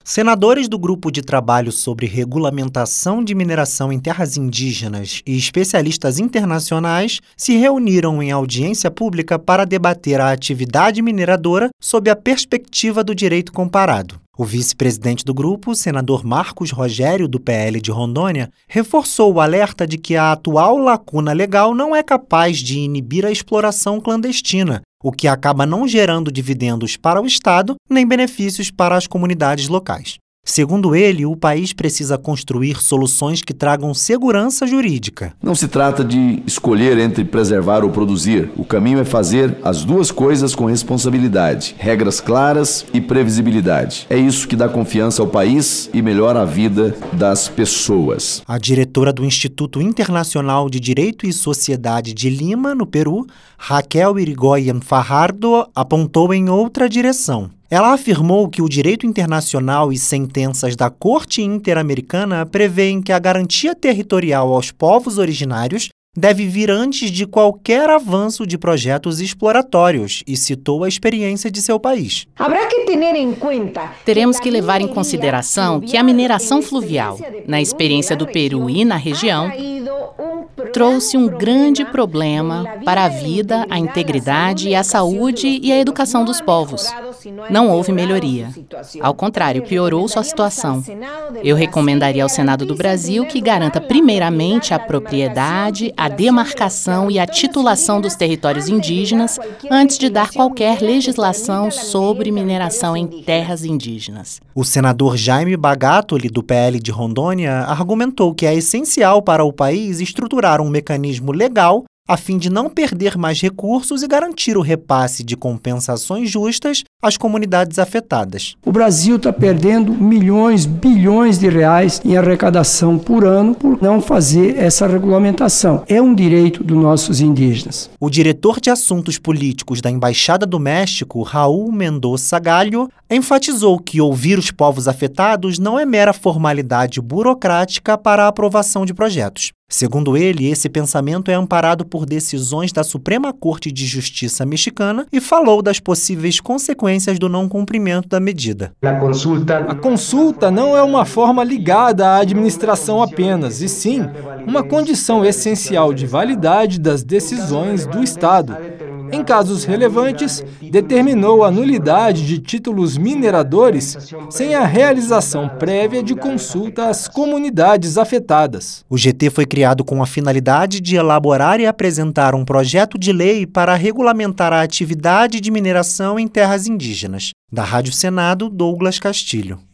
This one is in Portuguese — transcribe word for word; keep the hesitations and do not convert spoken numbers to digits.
Senadores do Grupo de Trabalho sobre Regulamentação de Mineração em Terras Indígenas e especialistas internacionais se reuniram em audiência pública para debater a atividade mineradora sob a perspectiva do direito comparado. O vice-presidente do grupo, senador Marcos Rogério, do P L de Rondônia, reforçou o alerta de que a atual lacuna legal não é capaz de inibir a exploração clandestina, o que acaba não gerando dividendos para o Estado nem benefícios para as comunidades locais. Segundo ele, o país precisa construir soluções que tragam segurança jurídica. Não se trata de escolher entre preservar ou produzir. O caminho é fazer as duas coisas com responsabilidade, regras claras e previsibilidade. É isso que dá confiança ao país e melhora a vida das pessoas. A diretora do Instituto Internacional de Direito e Sociedade de Lima, no Peru, Raquel Irigoyen Fajardo, apontou em outra direção. Ela afirmou que o direito internacional e sentenças da Corte Interamericana prevêem que a garantia territorial aos povos originários deve vir antes de qualquer avanço de projetos exploratórios e citou a experiência de seu país. Teremos que levar em consideração que a mineração fluvial, na experiência do Peru e na região, trouxe um grande problema para a vida, a integridade, a saúde e a educação dos povos. Não houve melhoria. Ao contrário, piorou sua situação. Eu recomendaria ao Senado do Brasil que garanta primeiramente a propriedade, a demarcação e a titulação dos territórios indígenas antes de dar qualquer legislação sobre mineração em terras indígenas. O senador Jaime Bagatoli, do P L de Rondônia, argumentou que é essencial para o país estruturar um mecanismo legal a fim de não perder mais recursos e garantir o repasse de compensações justas às comunidades afetadas. O Brasil está perdendo milhões, bilhões de reais em arrecadação por ano por não fazer essa regulamentação. É um direito dos nossos indígenas. O diretor de Assuntos Políticos da Embaixada do México, Raul Mendoza Gallo, enfatizou que ouvir os povos afetados não é mera formalidade burocrática para a aprovação de projetos. Segundo ele, esse pensamento é amparado por decisões da Suprema Corte de Justiça mexicana e falou das possíveis consequências do não cumprimento da medida. A consulta não é uma forma ligada à administração apenas, e sim uma condição essencial de validade das decisões do Estado. Em casos relevantes, determinou a nulidade de títulos mineradores sem a realização prévia de consulta às comunidades afetadas. O G T foi criado com a finalidade de elaborar e apresentar um projeto de lei para regulamentar a atividade de mineração em terras indígenas. Da Rádio Senado, Douglas Castilho.